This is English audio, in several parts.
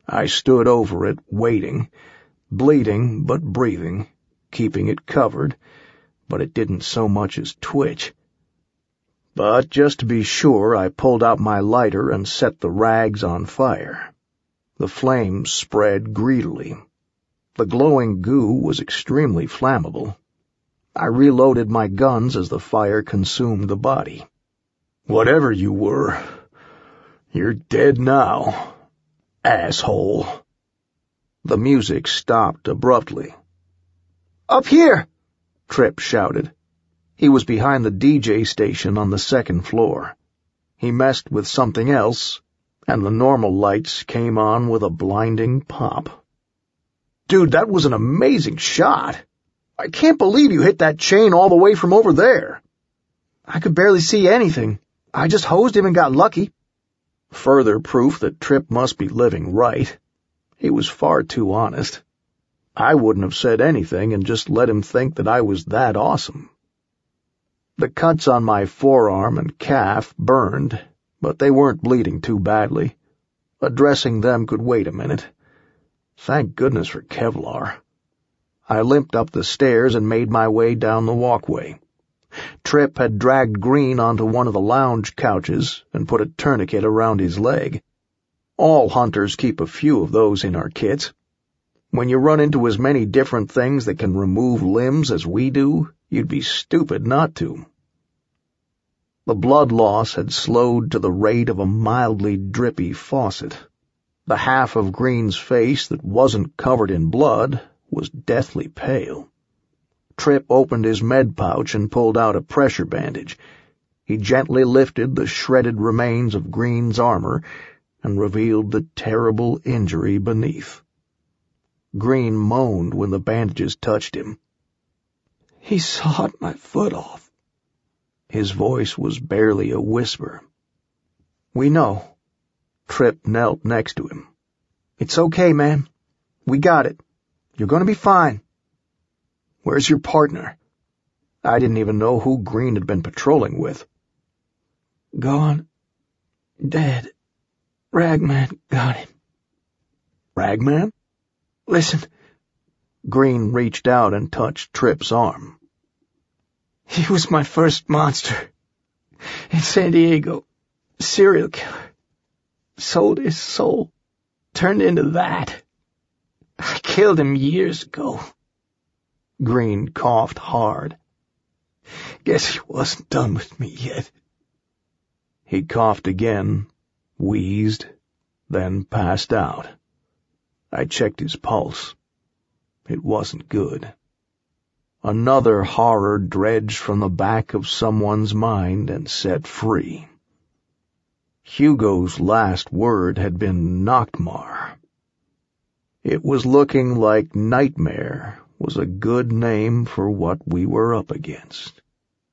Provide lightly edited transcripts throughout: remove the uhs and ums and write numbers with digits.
I stood over it, waiting, bleeding but breathing, keeping it covered, but it didn't so much as twitch. But just to be sure, I pulled out my lighter and set the rags on fire. The flames spread greedily. The glowing goo was extremely flammable. I reloaded my guns as the fire consumed the body. "Whatever you were, you're dead now, asshole." The music stopped abruptly. "Up here!" Tripp shouted. He was behind the DJ station on the second floor. He messed with something else, and the normal lights came on with a blinding pop. "Dude, that was an amazing shot. I can't believe you hit that chain all the way from over there." "I could barely see anything. I just hosed him and got lucky." Further proof that Tripp must be living right. He was far too honest. I wouldn't have said anything and just let him think that I was that awesome. The cuts on my forearm and calf burned, but they weren't bleeding too badly. Addressing them could wait a minute. Thank goodness for Kevlar. I limped up the stairs and made my way down the walkway. Tripp had dragged Green onto one of the lounge couches and put a tourniquet around his leg. All hunters keep a few of those in our kits. When you run into as many different things that can remove limbs as we do, you'd be stupid not to. The blood loss had slowed to the rate of a mildly drippy faucet. The half of Green's face that wasn't covered in blood was deathly pale. Tripp opened his med pouch and pulled out a pressure bandage. He gently lifted the shredded remains of Green's armor and revealed the terrible injury beneath. Green moaned when the bandages touched him. "He sawed my foot off." His voice was barely a whisper. "We know." Tripp knelt next to him. "It's okay, man. We got it. You're going to be fine." "Where's your partner?" I didn't even know who Green had been patrolling with. "Gone. Dead. Ragman got him." "Ragman?" "Listen." Green reached out and touched Tripp's arm. "He was my first monster. In San Diego. Serial killer. Sold his soul. Turned into that. I killed him years ago." Green coughed hard. "Guess he wasn't done with me yet." He coughed again, wheezed, then passed out. I checked his pulse. It wasn't good. Another horror dredged from the back of someone's mind and set free. Hugo's last word had been Noktmar. It was looking like Nightmare was a good name for what we were up against.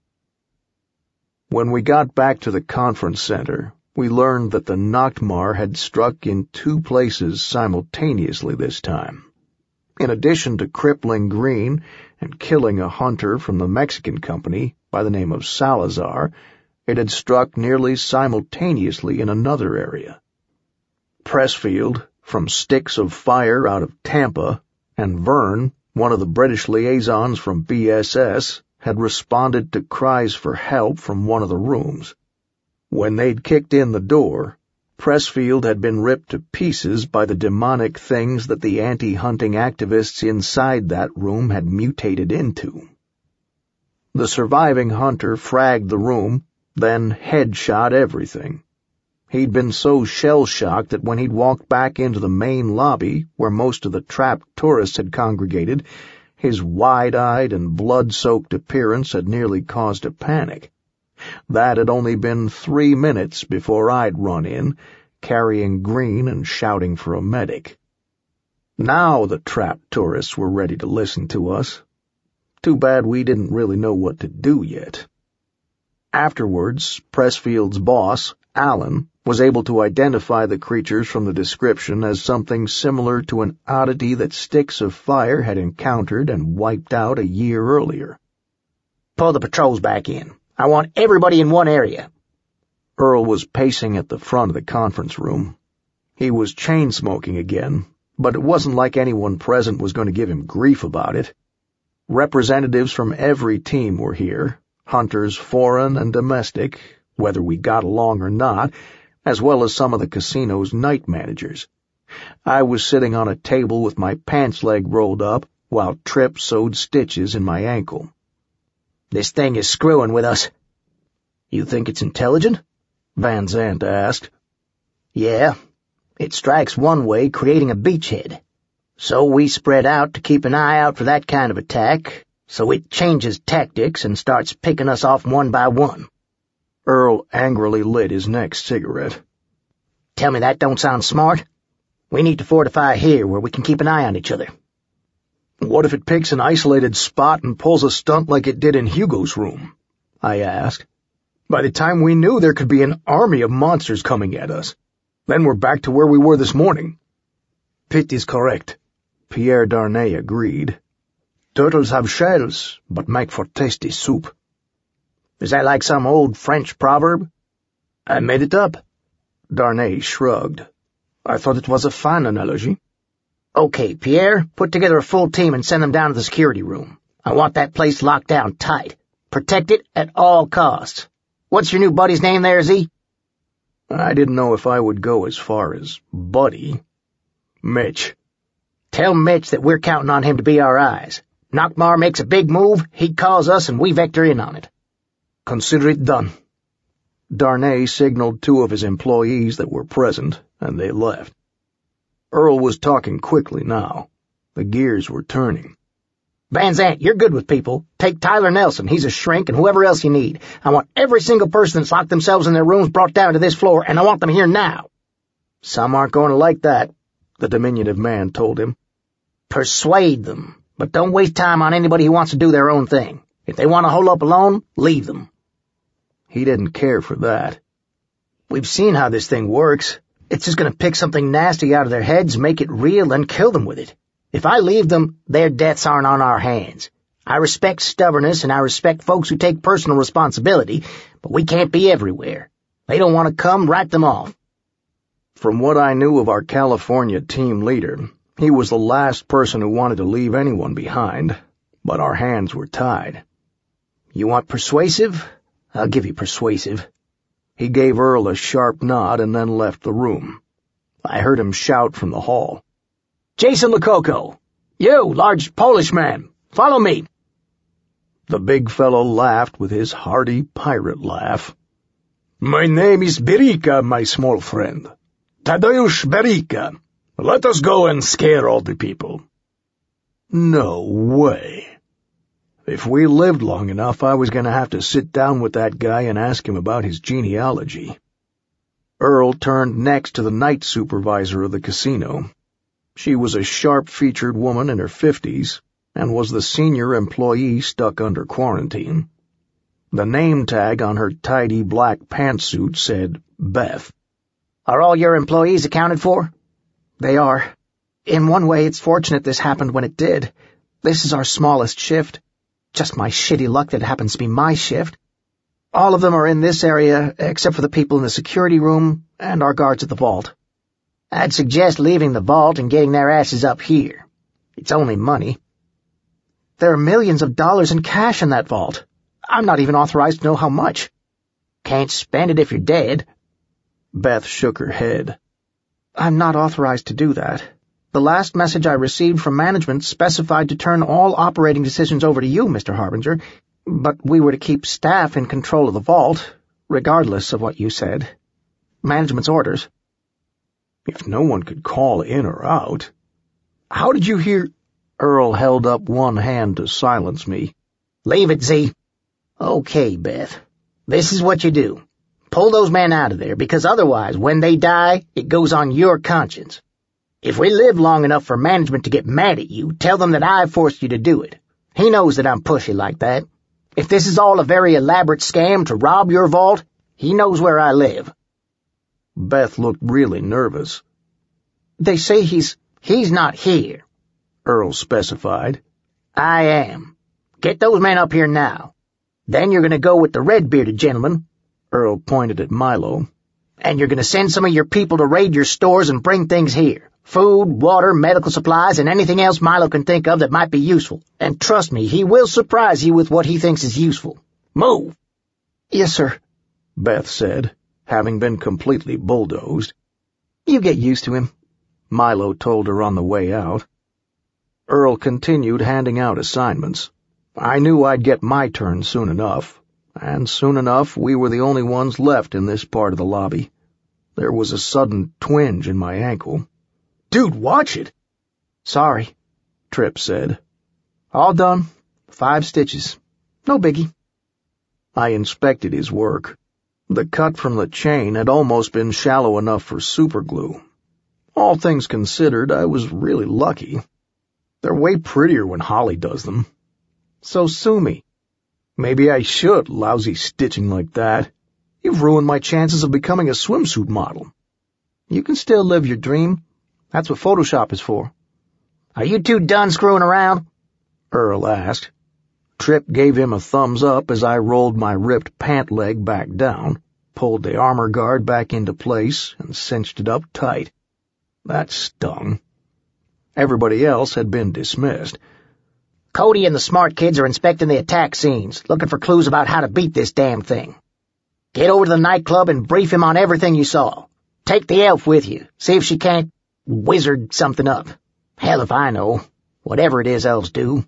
When we got back to the conference center, we learned that the Noktmar had struck in 2 places simultaneously this time. In addition to crippling Green and killing a hunter from the Mexican company by the name of Salazar, it had struck nearly simultaneously in another area. Pressfield, from Sticks of Fire out of Tampa, and Vern, one of the British liaisons from BSS, had responded to cries for help from one of the rooms. When they'd kicked in the door, Pressfield had been ripped to pieces by the demonic things that the anti-hunting activists inside that room had mutated into. The surviving hunter fragged the room, then headshot everything. He'd been so shell-shocked that when he'd walked back into the main lobby, where most of the trapped tourists had congregated, his wide-eyed and blood-soaked appearance had nearly caused a panic. That had only been 3 minutes before I'd run in, carrying Green and shouting for a medic. Now the trapped tourists were ready to listen to us. Too bad we didn't really know what to do yet. Afterwards, Pressfield's boss, Alan, was able to identify the creatures from the description as something similar to an oddity that Sticks of Fire had encountered and wiped out a year earlier. "Pull the patrols back in. I want everybody in one area." Earl was pacing at the front of the conference room. He was chain-smoking again, but it wasn't like anyone present was going to give him grief about it. Representatives from every team were here, hunters foreign and domestic, whether we got along or not, as well as some of the casino's night managers. I was sitting on a table with my pants leg rolled up, while Tripp sewed stitches in my ankle. "This thing is screwing with us." "You think it's intelligent?" Van Zandt asked. "Yeah. It strikes one way, creating a beachhead. So we spread out to keep an eye out for that kind of attack, so it changes tactics and starts picking us off one by one." Earl angrily lit his next cigarette. "Tell me that don't sound smart? We need to fortify here where we can keep an eye on each other." "What if it picks an isolated spot and pulls a stunt like it did in Hugo's room?" I asked. "By the time we knew, there could be an army of monsters coming at us. Then we're back to where we were this morning." "Pitt is correct," Pierre Darnay agreed. "Turtles have shells, but make for tasty soup." "Is that like some old French proverb?" "I made it up." Darnay shrugged. "I thought it was a fine analogy." "Okay, Pierre, put together a full team and send them down to the security room. I want that place locked down tight. Protect it at all costs. What's your new buddy's name there, Z?" I didn't know if I would go as far as buddy. "Mitch." "Tell Mitch that we're counting on him to be our eyes. Nockmaar makes a big move, he calls us and we vector in on it." "Consider it done." Darnay signaled 2 of his employees that were present, and they left. Earl was talking quickly now. The gears were turning. "Van Zandt, you're good with people. Take Tyler Nelson, he's a shrink, and whoever else you need. I want every single person that's locked themselves in their rooms brought down to this floor, and I want them here now." "Some aren't going to like that," the diminutive man told him. "Persuade them, but don't waste time on anybody who wants to do their own thing. If they want to hole up alone, leave them." He didn't care for that. "We've seen how this thing works. It's just going to pick something nasty out of their heads, make it real, and kill them with it. If I leave them, their deaths aren't on our hands. I respect stubbornness and I respect folks who take personal responsibility, but we can't be everywhere. They don't want to come, write them off." From what I knew of our California team leader, he was the last person who wanted to leave anyone behind, but our hands were tied. "You want persuasive? I'll give you persuasive." He gave Earl a sharp nod and then left the room. I heard him shout from the hall. "Jason Lococo! You, large Polish man! Follow me!" The big fellow laughed with his hearty pirate laugh. "My name is Berika, my small friend. Tadeusz Berika. Let us go and scare all the people." "No way. If we lived long enough, I was going to have to sit down with that guy and ask him about his genealogy." Earl turned next to the night supervisor of the casino. She was a sharp-featured woman in her 50s and was the senior employee stuck under quarantine. The name tag on her tidy black pantsuit said Beth. "Are all your employees accounted for?" "They are. In one way, it's fortunate this happened when it did. This is our smallest shift. Just my shitty luck that it happens to be my shift. All of them are in this area, except for the people in the security room and our guards at the vault." "I'd suggest leaving the vault and getting their asses up here. It's only money." "There are millions of dollars in cash in that vault. I'm not even authorized to know how much." "Can't spend it if you're dead." Beth shook her head. "I'm not authorized to do that. The last message I received from management specified to turn all operating decisions over to you, Mr. Harbinger, but we were to keep staff in control of the vault, regardless of what you said. Management's orders." "If no one could call in or out." "How did you hear—" Earl held up one hand to silence me. "Leave it, Z. Okay, Beth. This is what you do. Pull those men out of there, because otherwise, when they die, it goes on your conscience. If we live long enough for management to get mad at you, tell them that I forced you to do it. He knows that I'm pushy like that. If this is all a very elaborate scam to rob your vault, he knows where I live." Beth looked really nervous. "They say he's not here," Earl specified. "I am. Get those men up here now. Then you're going to go with the red-bearded gentleman," Earl pointed at Milo, And you're going to send some of your people to raid your stores and bring things here. Food, water, medical supplies, and anything else Milo can think of that might be useful. And trust me, he will surprise you with what he thinks is useful. Move!" "Yes, sir," Beth said, having been completely bulldozed. "You get used to him," Milo told her on the way out. Earl continued handing out assignments. I knew I'd get my turn soon enough, and soon enough we were the only ones left in this part of the lobby. There was a sudden twinge in my ankle. "Dude, watch it." "Sorry," Tripp said. "All done. 5 stitches. No biggie." I inspected his work. The cut from the chain had almost been shallow enough for superglue. All things considered, I was really lucky. They're way prettier when Holly does them. So sue me. Maybe I should, lousy stitching like that. You've ruined my chances of becoming a swimsuit model. "You can still live your dream. That's what Photoshop is for." "Are you two done screwing around?" Earl asked. Tripp gave him a thumbs up as I rolled my ripped pant leg back down, pulled the armor guard back into place, and cinched it up tight. That stung. Everybody else had been dismissed. "Cody and the smart kids are inspecting the attack scenes, looking for clues about how to beat this damn thing. Get over to the nightclub and brief him on everything you saw. Take the elf with you, see if she can't wizard something up. Hell if I know. Whatever it is elves do."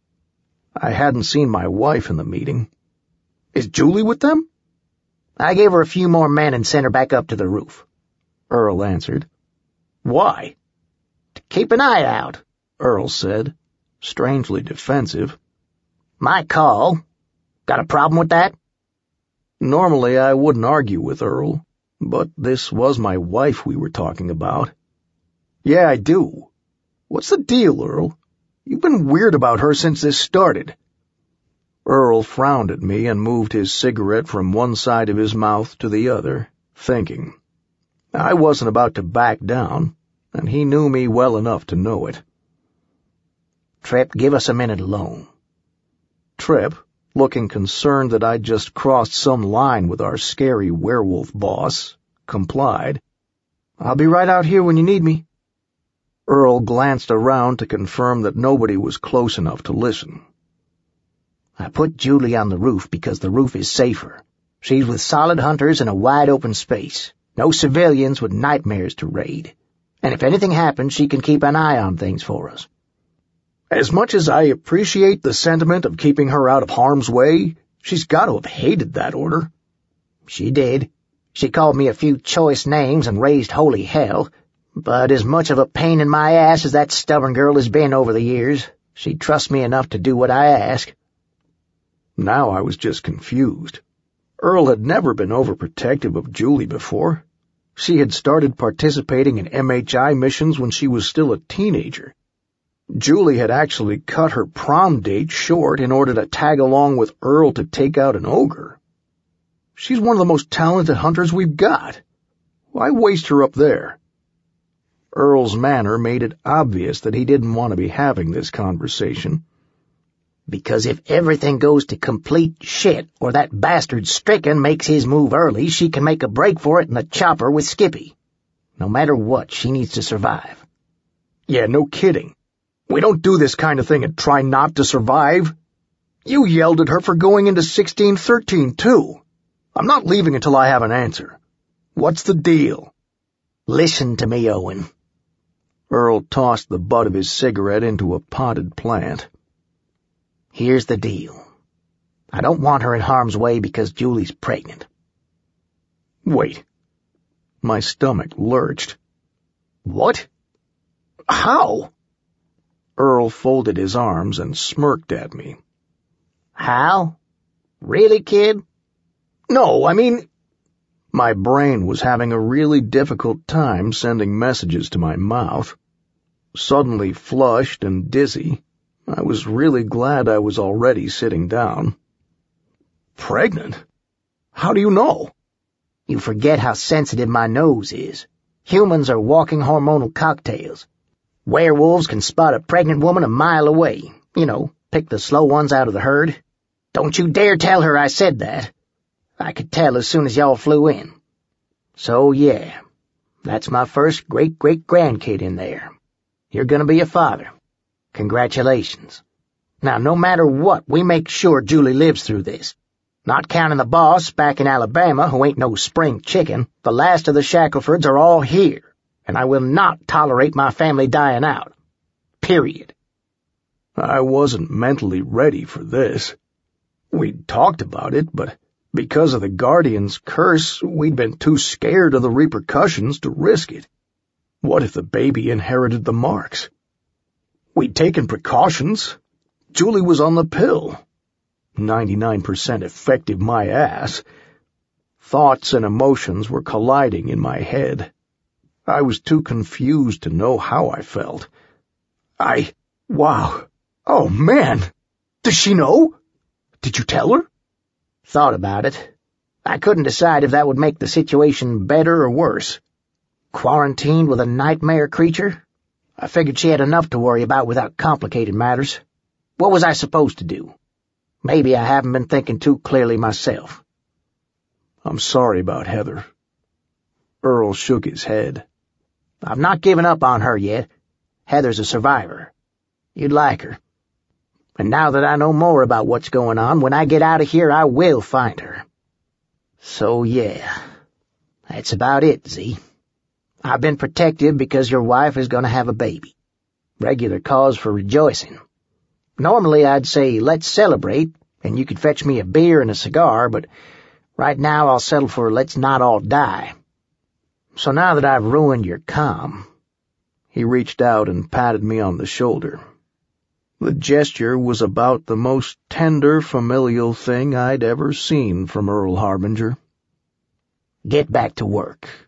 I hadn't seen my wife in the meeting. "Is Julie with them?" "I gave her a few more men and sent her back up to the roof," Earl answered. "Why?" "To keep an eye out," Earl said, strangely defensive. "My call. Got a problem with that?" Normally I wouldn't argue with Earl, but this was my wife we were talking about. "Yeah, I do. What's the deal, Earl? You've been weird about her since this started." Earl frowned at me and moved his cigarette from one side of his mouth to the other, thinking. I wasn't about to back down, and he knew me well enough to know it. "Tripp, give us a minute alone." Tripp, looking concerned that I'd just crossed some line with our scary werewolf boss, complied. "I'll be right out here when you need me." Earl glanced around to confirm that nobody was close enough to listen. "I put Julie on the roof because the roof is safer. She's with solid hunters in a wide-open space. No civilians with nightmares to raid. And if anything happens, she can keep an eye on things for us." As much as I appreciate the sentiment of keeping her out of harm's way, she's got to have hated that order. "She did. She called me a few choice names and raised holy hell. But as much of a pain in my ass as that stubborn girl has been over the years, she trusts me enough to do what I ask." Now I was just confused. Earl had never been overprotective of Julie before. She had started participating in MHI missions when she was still a teenager. Julie had actually cut her prom date short in order to tag along with Earl to take out an ogre. She's one of the most talented hunters we've got. Why waste her up there? Earl's manner made it obvious that he didn't want to be having this conversation. "Because if everything goes to complete shit, or that bastard Stricken makes his move early, she can make a break for it in the chopper with Skippy. No matter what, she needs to survive." "Yeah, no kidding. We don't do this kind of thing and try not to survive. You yelled at her for going into 1613, too. I'm not leaving until I have an answer. What's the deal?" "Listen to me, Owen." Earl tossed the butt of his cigarette into a potted plant. "Here's the deal. I don't want her in harm's way because Julie's pregnant." "Wait." My stomach lurched. "What? How?" Earl folded his arms and smirked at me. "How? Really, kid?" "No, I mean—" My brain was having a really difficult time sending messages to my mouth. Suddenly flushed and dizzy, I was really glad I was already sitting down. "Pregnant? How do you know?" "You forget how sensitive my nose is. Humans are walking hormonal cocktails. Werewolves can spot a pregnant woman a mile away. You know, pick the slow ones out of the herd. Don't you dare tell her I said that. I could tell as soon as y'all flew in." So yeah, that's my first great-great-grandkid in there. You're gonna be a father. Congratulations. Now, no matter what, we make sure Julie lives through this. Not counting the boss back in Alabama, who ain't no spring chicken, the last of the Shacklefords are all here, and I will not tolerate my family dying out. Period. I wasn't mentally ready for this. We'd talked about it, but because of the Guardian's curse, we'd been too scared of the repercussions to risk it. What if the baby inherited the marks? We'd taken precautions. Julie was on the pill. 99% effective, my ass. Thoughts and emotions were colliding in my head. I was too confused to know how I felt. Wow. Oh, man! Does she know? Did you tell her? Thought about it. I couldn't decide if that would make the situation better or worse. Quarantined with a nightmare creature? I figured she had enough to worry about without complicated matters. What was I supposed to do? Maybe I haven't been thinking too clearly myself. I'm sorry about Heather. Earl shook his head. I've not given up on her yet. Heather's a survivor. You'd like her. And now that I know more about what's going on, when I get out of here, I will find her. So yeah, that's about it, Z. I've been protective because your wife is going to have a baby. Regular cause for rejoicing. Normally I'd say, let's celebrate, and you could fetch me a beer and a cigar, but right now I'll settle for let's not all die. So now that I've ruined your calm... He reached out and patted me on the shoulder. The gesture was about the most tender, familial thing I'd ever seen from Earl Harbinger. Get back to work.